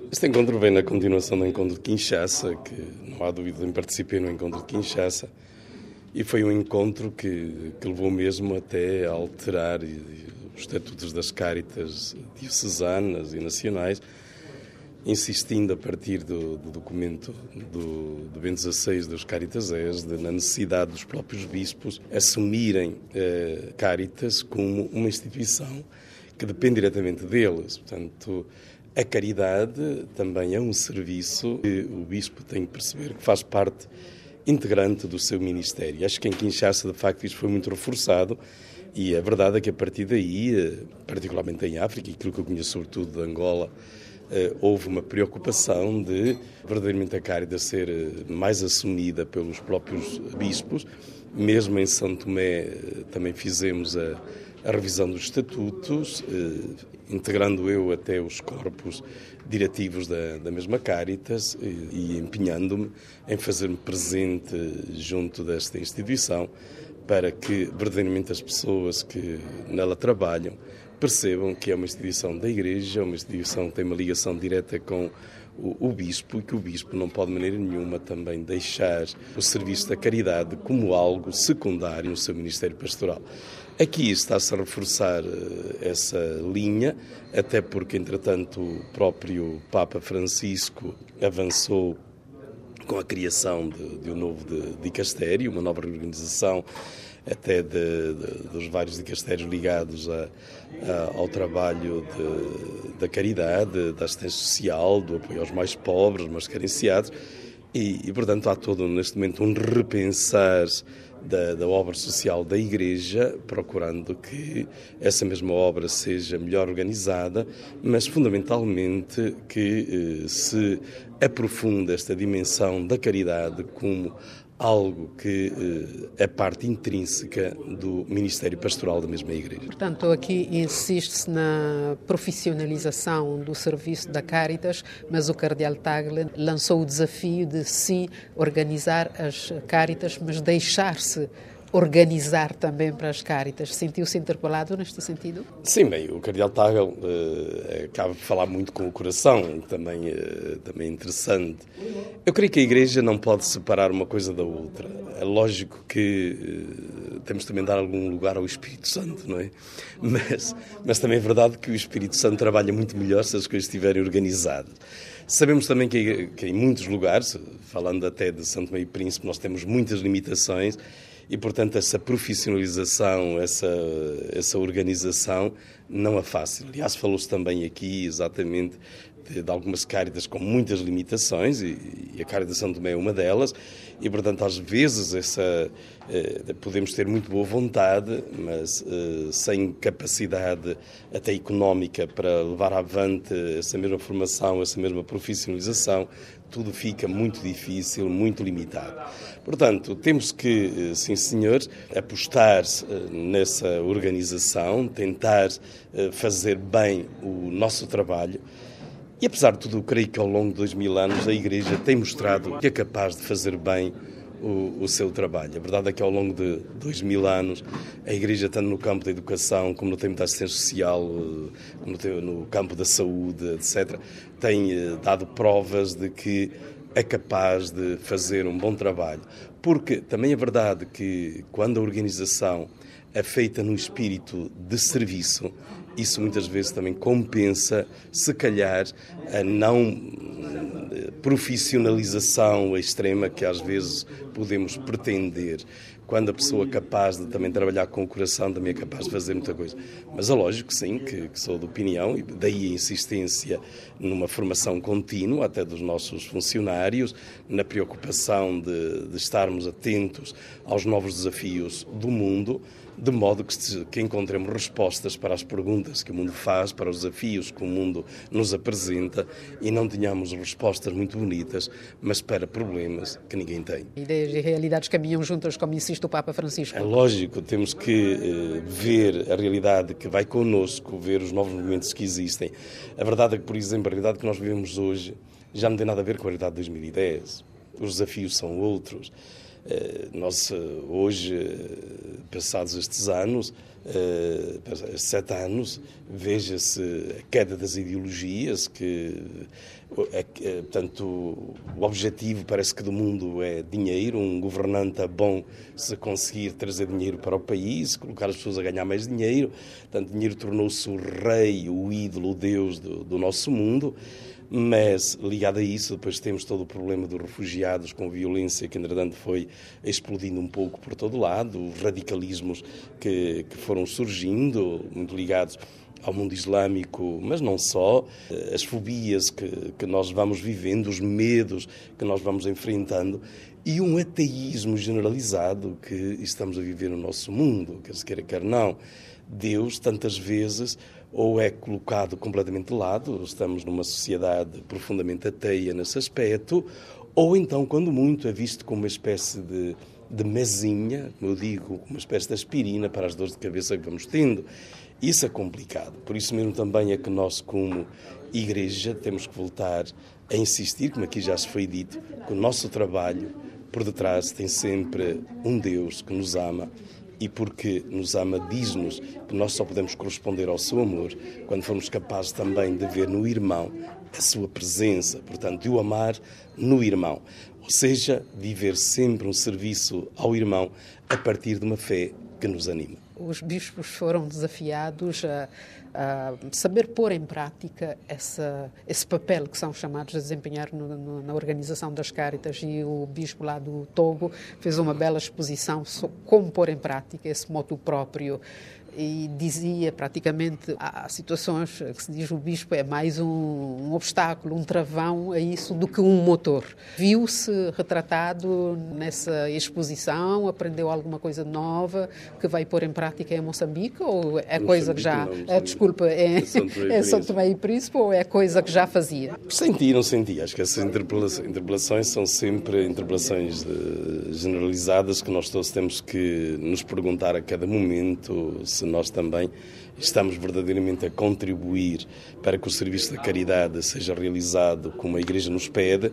Este encontro vem na continuação do encontro de Kinshasa, que não há dúvida em participei no encontro de Kinshasa, e foi um encontro que levou mesmo até a alterar os estatutos das Cáritas diocesanas e nacionais, insistindo a partir do documento do Bento XVI dos Caritasés, na necessidade dos próprios bispos assumirem a Cáritas como uma instituição que depende diretamente deles. Portanto, a caridade também é um serviço que o bispo tem que perceber que faz parte integrante do seu ministério. Acho que em Kinshasa, de facto, isto foi muito reforçado e a verdade é que a partir daí, particularmente em África, e aquilo que eu conheço sobretudo de Angola, houve uma preocupação de verdadeiramente a Cáritas ser mais assumida pelos próprios bispos. Mesmo em São Tomé também fizemos a revisão dos estatutos, integrando eu até os corpos diretivos da mesma Cáritas e empenhando-me em fazer-me presente junto desta instituição para que verdadeiramente as pessoas que nela trabalham percebam que é uma instituição da Igreja, uma instituição que tem uma ligação direta com o bispo e que o bispo não pode de maneira nenhuma também deixar o serviço da caridade como algo secundário no seu ministério pastoral. Aqui está-se a reforçar essa linha, até porque, entretanto, o próprio Papa Francisco avançou com a criação de um novo dicastério, uma nova reorganização até dos vários dicastérios ligados ao trabalho da caridade, da assistência social, do apoio aos mais pobres, aos mais carenciados, e portanto, há todo, neste momento, um repensar da obra social da Igreja, procurando que essa mesma obra seja melhor organizada, mas fundamentalmente que se aprofunde esta dimensão da caridade como algo que é parte intrínseca do ministério pastoral da mesma Igreja. Portanto, aqui insiste-se na profissionalização do serviço da Cáritas, mas o cardeal Tagle lançou o desafio de sim organizar as Cáritas, mas deixar-se organizar também para as Cáritas. Sentiu-se interpelado neste sentido? Sim, bem, o cardeal Tagle acaba de falar muito com o coração, também é interessante. Eu creio que a Igreja não pode separar uma coisa da outra. É lógico que temos também de dar algum lugar ao Espírito Santo, não é? Mas também é verdade que o Espírito Santo trabalha muito melhor se as coisas estiverem organizadas. Sabemos também que em muitos lugares, falando até de São Tomé e Príncipe, nós temos muitas limitações. E, portanto, essa profissionalização, essa organização não é fácil. Aliás, falou-se também aqui exatamente de algumas Cáritas com muitas limitações e a Cáritas de São Tomé é uma delas e, portanto, às vezes podemos ter muito boa vontade, mas sem capacidade até económica para levar avante essa mesma formação, essa mesma profissionalização, tudo fica muito difícil, muito limitado. Portanto, temos que, sim senhor, apostar nessa organização, tentar fazer bem o nosso trabalho. E apesar de tudo, eu creio que ao longo de 2000 anos a Igreja tem mostrado que é capaz de fazer bem o seu trabalho. A verdade é que ao longo de 2000 anos a Igreja, tanto no campo da educação, como no campo da assistência social, no campo da saúde, etc., tem dado provas de que é capaz de fazer um bom trabalho. Porque também é verdade que quando a organização é feita no espírito de serviço, isso muitas vezes também compensa, se calhar, a não profissionalização extrema que às vezes podemos pretender. Quando a pessoa é capaz de também trabalhar com o coração, também é capaz de fazer muita coisa. Mas é lógico, sim, que sou de opinião, e daí a insistência numa formação contínua, até dos nossos funcionários, na preocupação de estarmos atentos aos novos desafios do mundo, de modo que encontremos respostas para as perguntas que o mundo faz, para os desafios que o mundo nos apresenta e não tenhamos respostas muito bonitas, mas para problemas que ninguém tem. Ideias e realidades caminham juntas, como insiste o Papa Francisco. É lógico, temos que ver a realidade que vai connosco, ver os novos movimentos que existem. A verdade é que, por exemplo, a realidade que nós vivemos hoje já não tem nada a ver com a realidade de 2010. Os desafios são outros. Nós, hoje, passados estes anos, 7 anos, veja-se a queda das ideologias, portanto, o objetivo parece que do mundo é dinheiro, um governante é bom se conseguir trazer dinheiro para o país, colocar as pessoas a ganhar mais dinheiro, portanto, dinheiro tornou-se o rei, o ídolo, o Deus do nosso mundo. Mas, ligado a isso, depois temos todo o problema dos refugiados com violência que, entretanto, foi explodindo um pouco por todo lado, os radicalismos que foram surgindo, muito ligados ao mundo islâmico, mas não só, as fobias que nós vamos vivendo, os medos que nós vamos enfrentando e um ateísmo generalizado que estamos a viver no nosso mundo, quer se queira, quer não. Deus, tantas vezes, ou é colocado completamente de lado, estamos numa sociedade profundamente ateia nesse aspecto, ou então, quando muito, é visto como uma espécie de mesinha, como eu digo, uma espécie de aspirina para as dores de cabeça que vamos tendo. Isso é complicado. Por isso mesmo também é que nós, como Igreja, temos que voltar a insistir, como aqui já se foi dito, que o nosso trabalho, por detrás, tem sempre um Deus que nos ama, e porque nos ama, diz-nos que nós só podemos corresponder ao seu amor quando formos capazes também de ver no irmão a sua presença, portanto, de o amar no irmão. Ou seja, viver sempre um serviço ao irmão a partir de uma fé que nos anima. Os bispos foram desafiados a saber pôr em prática esse papel que são chamados a desempenhar na organização das Cáritas, e o bispo lá do Togo fez uma bela exposição sobre como pôr em prática esse motu próprio. E dizia praticamente, há situações que se diz o bispo é mais um obstáculo, um travão a isso do que um motor. Viu-se retratado nessa exposição, aprendeu alguma coisa nova que vai pôr em prática em Moçambique, ou é coisa que já... desculpa, é São Tomé e Príncipe, ou é coisa que já fazia? Senti. Acho que essas interpelações são sempre interpelações generalizadas que nós todos temos que nos perguntar a cada momento se nós também estamos verdadeiramente a contribuir para que o serviço da caridade seja realizado como a Igreja nos pede,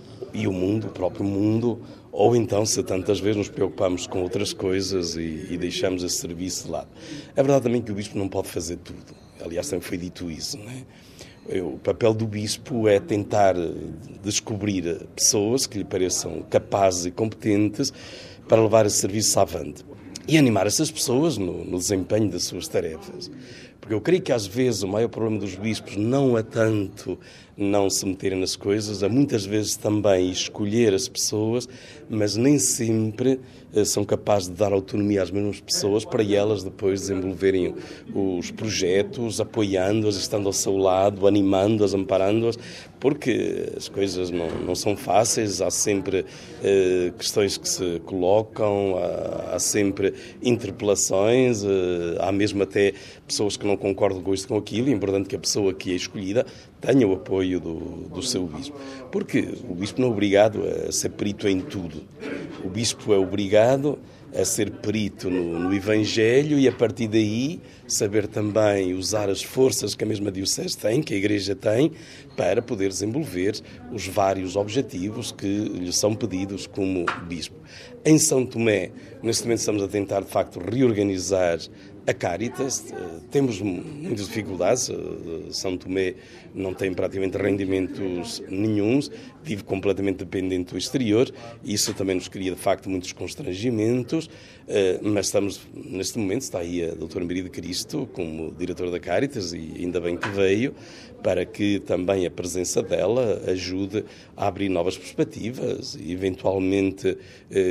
e o próprio mundo, ou então se tantas vezes nos preocupamos com outras coisas e deixamos esse serviço de lado. É verdade também que o bispo não pode fazer tudo. Aliás, também foi dito isso, não é? O papel do bispo é tentar descobrir pessoas que lhe pareçam capazes e competentes para levar esse serviço avante e animar essas pessoas no desempenho das suas tarefas. Porque eu creio que às vezes o maior problema dos bispos não é tanto não se meterem nas coisas, é muitas vezes também escolher as pessoas, mas nem sempre são capazes de dar autonomia às mesmas pessoas para elas depois desenvolverem os projetos, apoiando-as, estando ao seu lado, animando-as, amparando-as, porque as coisas não são fáceis, há sempre questões que se colocam, há sempre interpelações, há mesmo até pessoas que não concordam com isto, com aquilo, e é importante que a pessoa que é escolhida tenha o apoio do seu bispo. Porque o bispo não é obrigado a ser perito em tudo. O bispo é obrigado a ser perito no Evangelho e, a partir daí, saber também usar as forças que a mesma diocese tem, que a Igreja tem, para poder desenvolver os vários objetivos que lhe são pedidos como bispo. Em São Tomé, neste momento estamos a tentar, de facto, reorganizar a Cáritas. Temos muitas dificuldades. São Tomé não tem praticamente rendimentos nenhuns, vive completamente dependente do exterior, e isso também nos cria, de facto, muitos constrangimentos, mas estamos, neste momento, está aí a doutora Maria de Cristo como diretora da Cáritas, e ainda bem que veio, para que também a presença dela ajude a abrir novas perspectivas e, eventualmente,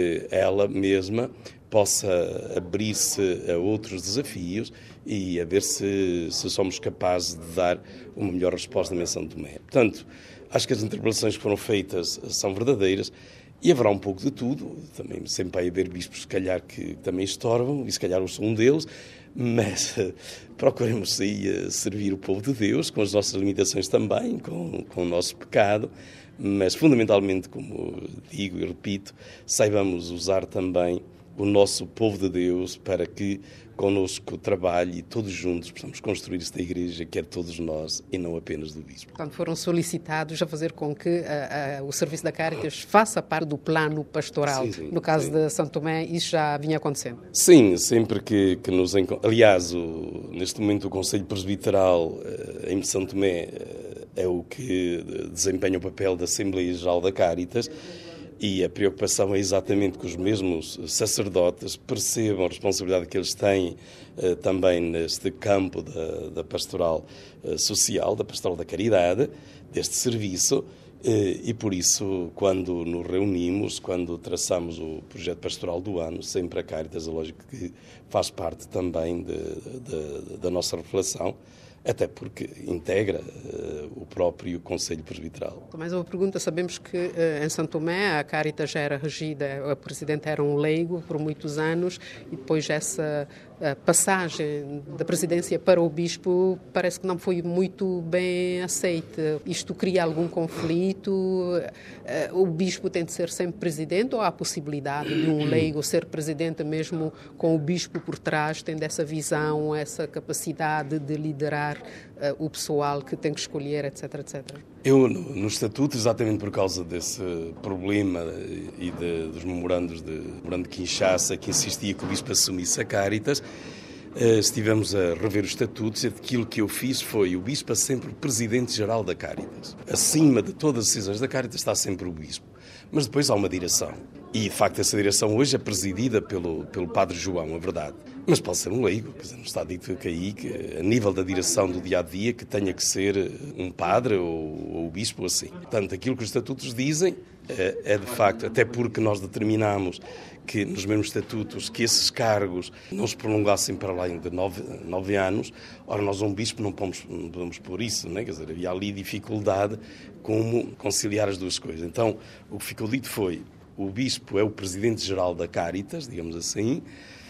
ela mesma possa abrir-se a outros desafios e a ver se somos capazes de dar uma melhor resposta na São Tomé. Portanto, acho que as interpelações que foram feitas são verdadeiras e haverá um pouco de tudo. Também sempre vai haver bispos, se calhar, que também estorvam, e se calhar eu sou um deles, mas procuremos aí servir o povo de Deus, com as nossas limitações também, com o nosso pecado, mas fundamentalmente, como digo e repito, saibamos usar também o nosso povo de Deus para que connosco trabalhe e todos juntos possamos construir esta igreja que é de todos nós e não apenas do bispo. Portanto, foram solicitados a fazer com que o Serviço da Caritas faça parte do plano pastoral. Sim, no caso de São Tomé, isso já vinha acontecendo? Sim, sempre que nos encontramos. Aliás, neste momento o Conselho Presbiteral em São Tomé é o que desempenha o papel da Assembleia Geral da Caritas. E a preocupação é exatamente que os mesmos sacerdotes percebam a responsabilidade que eles têm também neste campo da pastoral social, da pastoral da caridade, deste serviço, e por isso, quando nos reunimos, quando traçamos o projeto pastoral do ano, sempre a Caritas, é lógico que faz parte também da nossa reflexão, até porque integra o próprio Conselho Presbiteral. Mais uma pergunta. Sabemos que em São Tomé a Caritas já era regida, o presidente era um leigo por muitos anos e depois essa passagem da presidência para o bispo parece que não foi muito bem aceita. Isto cria algum conflito? O bispo tem de ser sempre presidente ou há a possibilidade de um leigo ser presidente mesmo com o bispo por trás, tendo essa visão, essa capacidade de liderar o pessoal que tem que escolher, etc, etc? Eu, no Estatuto, exatamente por causa desse problema e dos memorando de Kinshasa, que insistia que o bispo assumisse a Caritas, estivemos a rever os estatutos e aquilo que eu fiz foi o bispo é sempre o presidente-geral da Caritas. Acima de todas as decisões da Caritas está sempre o bispo. Mas depois há uma direção. E, de facto, essa direção hoje é presidida pelo Padre João, é verdade. Mas pode ser um leigo, quer dizer, não está dito que aí, que a nível da direção do dia-a-dia, que tenha que ser um padre ou o bispo assim. Portanto, aquilo que os estatutos dizem é de facto, até porque nós determinamos que nos mesmos estatutos que esses cargos não se prolongassem para além de 9 anos. Ora, nós um bispo não podemos pôr isso, não é? Quer dizer, havia ali dificuldade como conciliar as duas coisas. Então, o que ficou dito foi, o bispo é o presidente-geral da Caritas, digamos assim,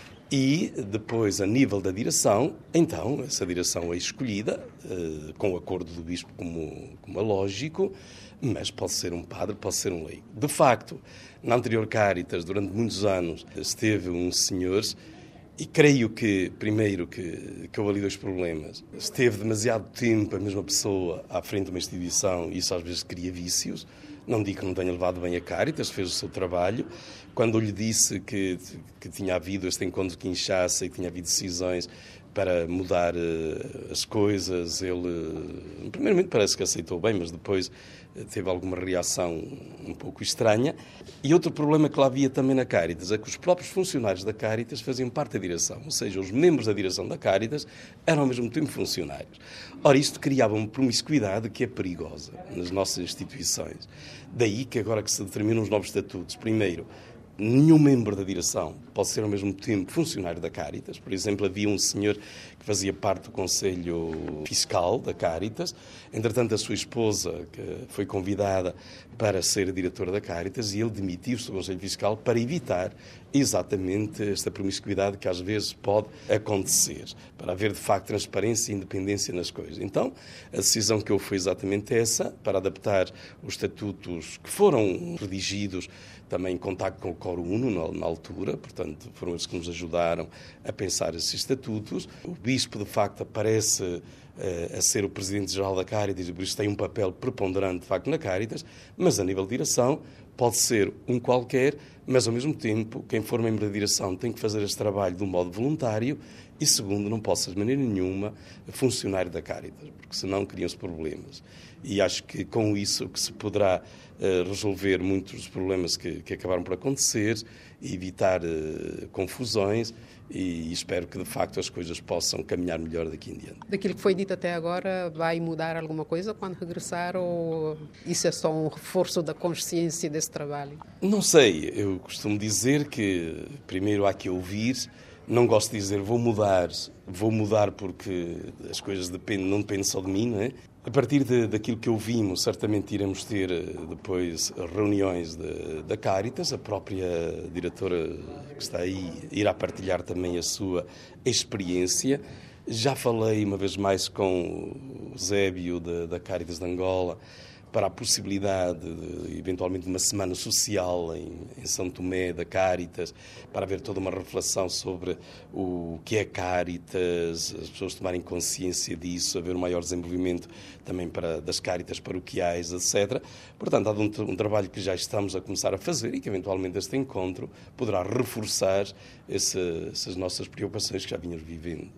e depois, a nível da direção, então, essa direção é escolhida, com o acordo do bispo como é lógico, mas pode ser um padre, pode ser um leigo. De facto, na anterior Caritas, durante muitos anos, esteve um senhor, e creio que, primeiro, que houve ali dois problemas. Esteve demasiado tempo a mesma pessoa à frente de uma instituição, e isso às vezes cria vícios. Não digo que não tenha levado bem a Caritas, fez o seu trabalho. Quando eu lhe disse que tinha havido este encontro de Kinshasa e que tinha havido decisões para mudar as coisas, ele, primeiramente, parece que aceitou bem, mas depois teve alguma reação um pouco estranha. E outro problema que lá havia também na Caritas é que os próprios funcionários da Caritas faziam parte da direção, ou seja, os membros da direção da Caritas eram ao mesmo tempo funcionários. Ora, isto criava uma promiscuidade que é perigosa nas nossas instituições. Daí que agora que se determinam os novos estatutos, primeiro, nenhum membro da direção pode ser ao mesmo tempo funcionário da Caritas. Por exemplo, havia um senhor que fazia parte do Conselho Fiscal da Caritas. Entretanto, a sua esposa, que foi convidada para ser diretora da Caritas, e ele demitiu-se do Conselho Fiscal para evitar exatamente esta promiscuidade que às vezes pode acontecer, para haver de facto transparência e independência nas coisas. Então, a decisão que houve foi exatamente essa, para adaptar os estatutos que foram redigidos também em contacto com o Coro Uno na altura, portanto, foram eles que nos ajudaram a pensar esses estatutos. O bispo, de facto, aparece a ser o presidente-geral da Caritas e por isso tem um papel preponderante, de facto, na Caritas, mas a nível de direção pode ser um qualquer, mas ao mesmo tempo, quem for membro da direção tem que fazer este trabalho de um modo voluntário e, segundo, não pode ser de maneira nenhuma funcionário da Caritas, porque senão criam-se problemas. E acho que com isso que se poderá resolver muitos dos problemas que acabaram por acontecer e evitar confusões e espero que, de facto, as coisas possam caminhar melhor daqui em diante. Daquilo que foi dito até agora, vai mudar alguma coisa quando regressar ou isso é só um reforço da consciência desse trabalho? Não sei, eu costumo dizer que primeiro há que ouvir. Não gosto de dizer vou mudar porque as coisas não dependem só de mim, não é? A partir daquilo que ouvimos, certamente iremos ter depois reuniões da Caritas, a própria diretora que está aí irá partilhar também a sua experiência. Já falei uma vez mais com o Zébio da Caritas de Angola para a possibilidade de, eventualmente, uma semana social em São Tomé, da Cáritas, para haver toda uma reflexão sobre o que é Cáritas, as pessoas tomarem consciência disso, haver um maior desenvolvimento também das Cáritas paroquiais, etc. Portanto, há um trabalho que já estamos a começar a fazer e que, eventualmente, este encontro poderá reforçar essas nossas preocupações que já vínhamos vivendo.